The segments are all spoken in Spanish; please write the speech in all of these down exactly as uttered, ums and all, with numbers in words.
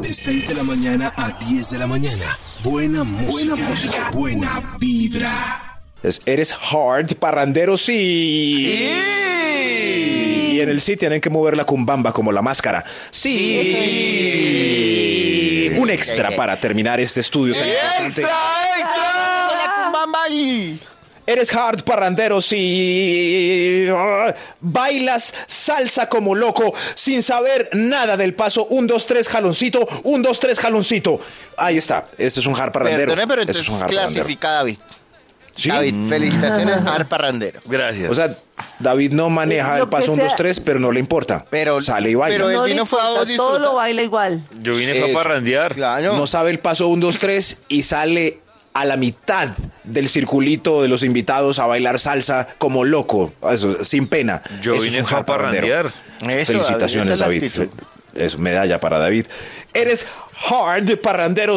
De seis de la mañana a diez de la mañana. Buena música. Buena música. Buena vibra. Es, eres hard, parrandero, sí. Y en el sí tienen que mover la cumbamba como la máscara. Sí. Un extra para terminar este estudio tan importante. ¡Extra, extra! La cumbamba y... Eres hard, parrandero, sí. Bailas salsa como loco sin saber nada del paso. Un, dos, tres, jaloncito. Un, dos, tres, jaloncito. Ahí está. Este es un hard parrandero. Perdone, pero Este entonces es un hard clasifica a David. ¿Sí? David, felicitaciones, hard parrandero. Gracias. O sea, David no maneja Lo el paso que un, sea. dos, tres, pero no le importa. Pero- sale y baila. pero él No le vino fue a importa, disfrutar. todo lo baila igual. Yo vine Eso. para parrandear. Claro. No sabe el paso un, dos, tres y sale a la mitad del circulito de los invitados a bailar salsa como loco. Eso, sin pena. Yo Eso vine es un fue a hard parrandero. parrandear. Eso, Felicitaciones, David, esa David. es la actitud. Es medalla para David. Eres hard parrandero,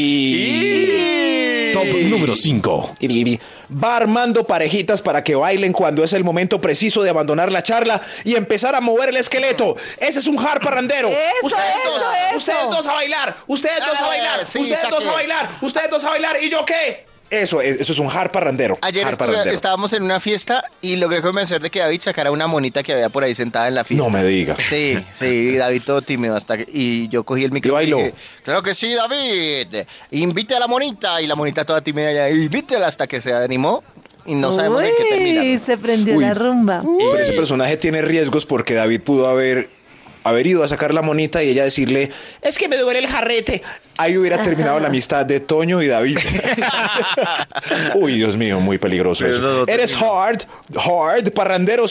sí. Top número cinco. Va armando parejitas para que bailen cuando es el momento preciso de abandonar la charla y empezar a mover el esqueleto. Ese es un hard parrandero. Eso, ustedes eso, dos, eso. ustedes dos a bailar, ustedes dos a Ah, bailar, sí, ustedes dos saque. a bailar, ustedes dos a bailar. ¿Y yo qué? Eso, es- eso es un hard parrandero. Ayer hard estuve- parrandero. estábamos en una fiesta y logré convencer de que David sacara una monita que había por ahí sentada en la fiesta. No me diga. Sí, sí, David todo tímido hasta que... Y yo cogí el micrófono bailó? dije, claro que sí, David, invite a la monita. Y la monita toda tímida ya, invítela hasta que se animó y no sabemos en qué termina. Uy, se prendió Uy. la rumba. Pero ese personaje tiene riesgos porque David pudo haber, haber ido a sacar la monita y ella decirle, es que me duele el jarrete. Ahí hubiera terminado la amistad de Toño y David. Uy, Dios mío, muy peligroso Pero eso. no, no Eres terminó. hard, hard, parrandero,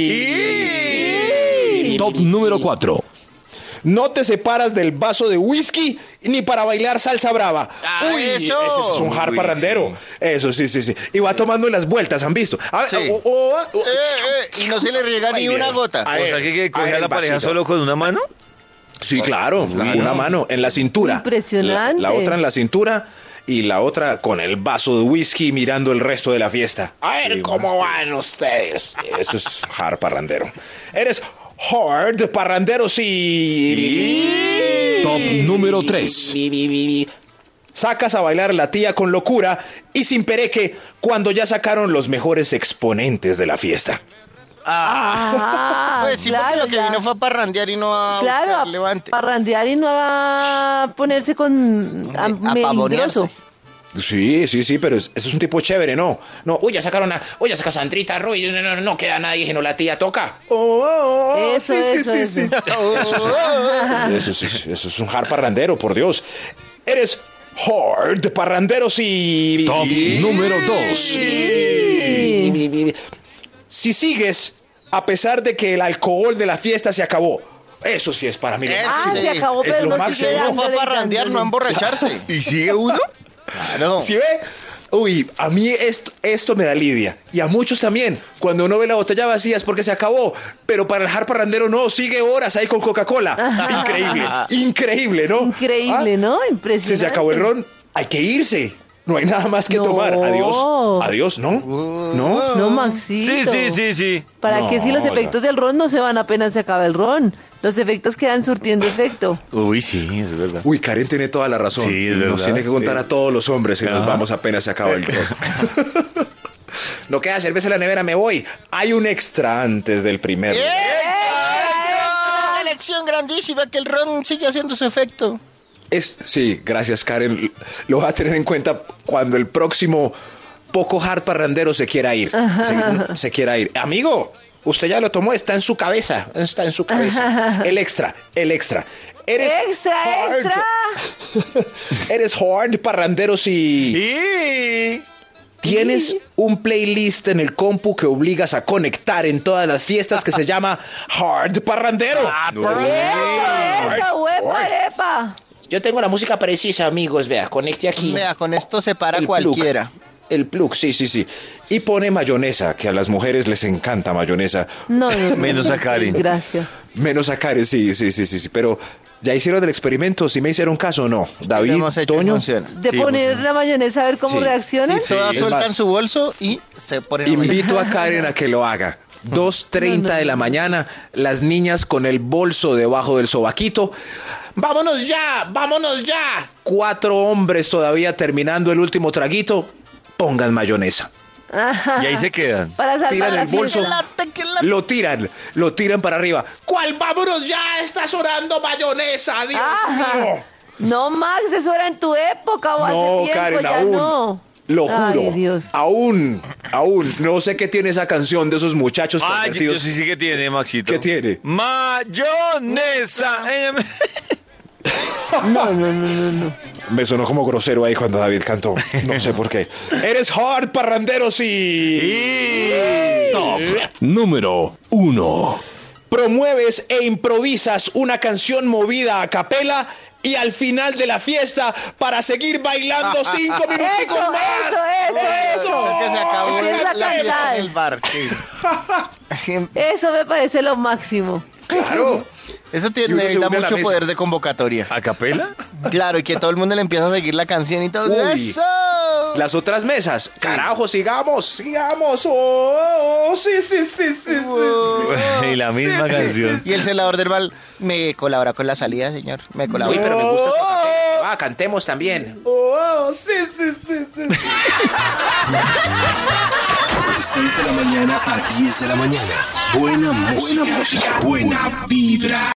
sí. Top número cuatro. No te separas del vaso de whisky ni para bailar salsa brava. Ah, Uy, eso. ese es un hard Uy, parrandero. Eso, sí, sí, sí. Y va tomando las vueltas, ¿han visto? A ver, Sí. o- o- o- Eh, eh, y no se le riega Ay, ni una bien. gota. A O ver, sea, que, que a coge ver a la el pareja vasito. solo con una mano. Sí, claro, una mano en la cintura. Impresionante. La, la otra en la cintura y la otra con el vaso de whisky mirando el resto de la fiesta. A ver cómo van ustedes. Eso es hard parrandero. Eres hard parrandero, sí. Top número tres. Sacas a bailar la tía con locura y sin pereque cuando ya sacaron los mejores exponentes de la fiesta. Ah, Pues sí, claro, porque lo que ya. vino fue a parrandear y no a Claro, buscar a levante. parrandear y no a ponerse con a, A pavonearse. melindroso. Sí, sí, sí, pero es- eso es un tipo chévere, ¿no? No, uy, ya sacaron a, uy, ya saca Sandrita Ruiz, no, no, no queda nadie, no la tía toca. Oh, oh, oh, Eso, eso, eso. Eso, sí, sí, eso es un hard parrandero, por Dios. Eres hard parrandero, sí. Top número dos. Sí. Si sigues, a pesar de que el alcohol de la fiesta se acabó, eso sí es para mí. lo Eso Ah, máximo. se acabó, Es pero lo no máximo. sigue Uno fue a dándole y parrandear, no a dándole. emborracharse. ¿Y sigue uno? Claro. ¿Sí ve? Uy, a mí esto, esto me da lidia. Y a muchos también. Cuando uno ve la botella vacía es porque se acabó. Pero para el hard parrandero no, sigue horas ahí con Coca-Cola. Increíble, increíble, ¿no? Increíble, Ah, ¿no? Impresionante. Si se acabó el ron, hay que irse. No hay nada más que No. tomar. Adiós. Adiós, ¿no? ¿No? No, Maxito. Sí, sí, sí, sí. ¿Para No, qué si los oiga. efectos del ron no se van apenas se acaba el ron? Los efectos quedan surtiendo efecto. Uy, sí, es verdad. Uy, Karen tiene toda la razón. Sí, es Nos verdad. tiene que contar Sí. a todos los hombres que nos Ah. vamos apenas se acaba el ron. No queda cerveza en la nevera, me voy. Hay un extra antes del primer. ¡Eh! Una elección grandísima que el ron sigue haciendo su efecto. Es, sí, gracias, Karen. Lo voy a tener en cuenta cuando el próximo poco hard parrandero se quiera ir. Se, se quiera ir. Amigo, usted ya lo tomó, está en su cabeza. Está en su cabeza. El extra, el extra. Eres ¡Extra, hard. extra! Eres hard parrandero si Y... tienes un playlist en el compu que obligas a conectar en todas las fiestas que se llama Hard Parrandero. Eso, eso, huepa, epa. Yo tengo la música precisa, amigos. Vea, conecte aquí. Vea, con esto se para El cualquiera. plug. El plug, sí, sí, sí. Y pone mayonesa, que a las mujeres les encanta mayonesa. No, no, no. Menos a Karen. Gracias. Menos a Karen, sí, sí, sí, sí, sí. Pero ya hicieron el experimento, si me hicieron caso o no. David, Lo hemos hecho y Toño. funciona. De Sí, poner funciona. la mayonesa a ver cómo Sí. reaccionan. Y todas es sueltan más. su bolso y se ponen a Invito a Karen a que lo haga. dos treinta No, no, de la no. mañana, las niñas con el bolso debajo del sobaquito, vámonos ya, vámonos ya. Cuatro hombres todavía terminando el último traguito, pongan mayonesa. Y ahí se quedan. Para salvar Tiran la el bolso, fiesta. lo tiran, lo tiran para arriba. ¿Cuál vámonos ya? Está sonando mayonesa, Dios Ajá. mío. No, Max, eso era en tu época o hace No, tiempo, Karen, ya aún. no. Lo juro. Ay, Dios. Aún, aún. No sé qué tiene esa canción de esos muchachos Ah, yo, yo pervertidos. sí, sí que tiene, Maxito. ¿Qué tiene? Mayonesa. No, no, no, no, no. Me sonó como grosero ahí cuando David cantó. No sé por qué. Eres hard, parrandero, sí. Top número uno. Promueves e improvisas una canción movida a capela y al final de la fiesta para seguir bailando cinco minuticos Eso, más. eso, eso, eso. Que se acabó Empieza a la fiesta cantar. en el bar. sí. Eso me parece lo máximo. Claro. Eso Y tiene, uno se necesita une a la mucho mesa. poder de convocatoria. ¿A capela? Claro, y que todo el mundo le empieza a seguir la canción y todo. Uy. ¡Eso! Las otras mesas. Carajo, sigamos, sigamos. Oh, oh, sí, sí, sí, sí, sí, sí. Y la misma canción. Y el celador del bar me colabora con la salida, señor. Me Uy, colabora. pero me gusta tu café. Ah, cantemos también. Oh, sí, sí, sí, sí. De seis de la mañana a diez de la mañana. Buena música. Buena vibra.